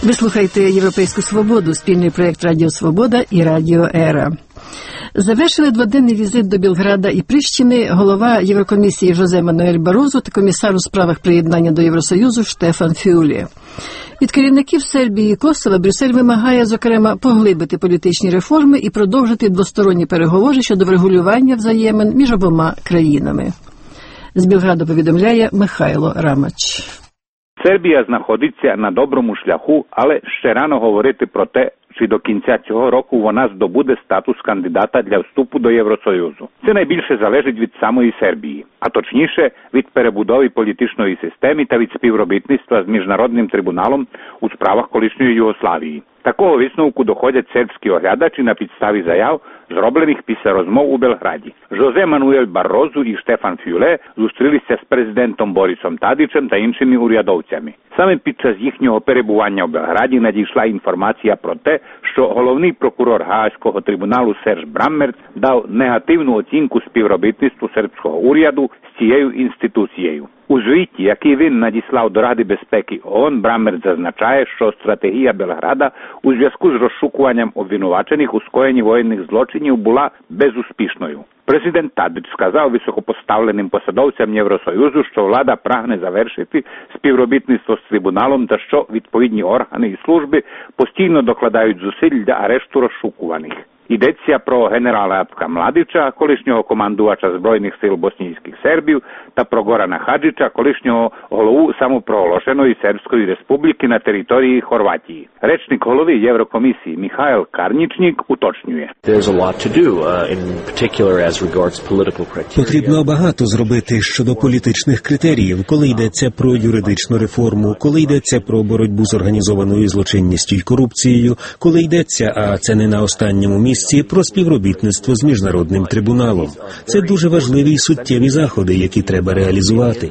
Ви слухаєте «Європейську свободу», спільний проєкт «Радіо Свобода» і «Радіо Ера». Завершили дводенний візит до Білграда і Прищини голова Єврокомісії Жозе Мануель Барозу та комісар у справах приєднання до Євросоюзу Штефан Фюле. Від керівників Сербії і Косова Брюссель вимагає, зокрема, поглибити політичні реформи і продовжити двосторонні переговори щодо врегулювання взаємин між обома країнами. З Білграду повідомляє Михайло Рамач. Сербія знаходиться на доброму шляху, але ще рано говорити про те, чи до кінця цього року вона здобуде статус кандидата для вступу до Євросоюзу. Це найбільше залежить від самої Сербії, а точніше від перебудови політичної системи та від співробітництва з Міжнародним трибуналом у справах колишньої Югославії. Такого висновку доходять сербські оглядачі на підставі заяв, зроблених після розмов у Белграді. Жозе Мануель Барозу і Штефан Фюле зустрілися з президентом Борисом Тадичем та іншими урядовцями. Саме під час їхнього перебування у Белграді надійшла інформація про те, що головний прокурор Гаазького трибуналу Серж Браммерц дав негативну оцінку співробітництву сербського уряду з цією інституцією. У звіті, який він надіслав до Ради безпеки ООН, Браммерц зазначає, що стратегія Белграда у зв'язку з розшукуванням обвинувачених у скоєнні воєнних злочинів була безуспішною. Президент Тадич сказав високопоставленим посадовцям Євросоюзу, що влада прагне завершити співробітництво з трибуналом та що відповідні органи і служби постійно докладають зусиль для арешту розшукуваних. Йдеться про генерала Атка Младича, колишнього командувача Збройних сил боснійських сербів, та про Горана Хаджича, колишнього голову самопроголошеної Сербської республіки на території Хорватії. Речник голови Єврокомісії Михайл Карнічнік уточнює. Потрібно багато зробити щодо політичних критеріїв, коли йдеться про юридичну реформу, коли йдеться про боротьбу з організованою злочинністю і корупцією, коли йдеться, а це не на останньому місці, про співробітництво з Міжнародним трибуналом. Це дуже важливі і суттєві заходи, які треба реалізувати.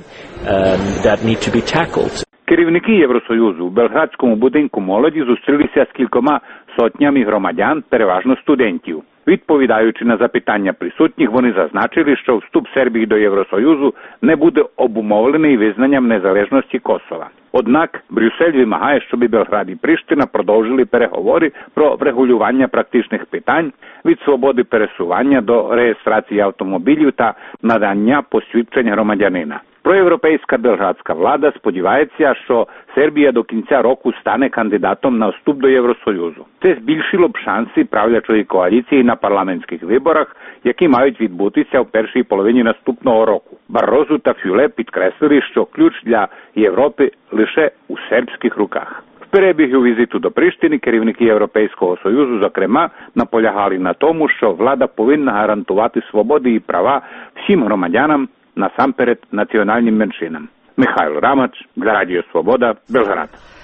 Керівники Євросоюзу в Белградському будинку молоді зустрілися з кількома сотнями громадян, переважно студентів. Відповідаючи на запитання присутніх, вони зазначили, що вступ Сербії до Євросоюзу не буде обумовлений визнанням незалежності Косова. Однак Брюссель вимагає, щоб Белград і Приштина продовжили переговори про врегулювання практичних питань від свободи пересування до реєстрації автомобілів та надання посвідчень громадянина. Проєвропейська белградська влада сподівається, що Сербія до кінця року стане кандидатом на вступ до Євросоюзу. Це збільшило б шанси правлячої коаліції на парламентських виборах, які мають відбутися в першій половині наступного року. Барозу та Фюле підкреслили, що ключ для Європи лише у сербських руках. В перебігу візиту до Приштини керівники Європейського Союзу, зокрема, наполягали на тому, що влада повинна гарантувати свободи і права всім громадянам, насамперед національним меншинам. Михайло Рамач для Радіо Свобода, Белград.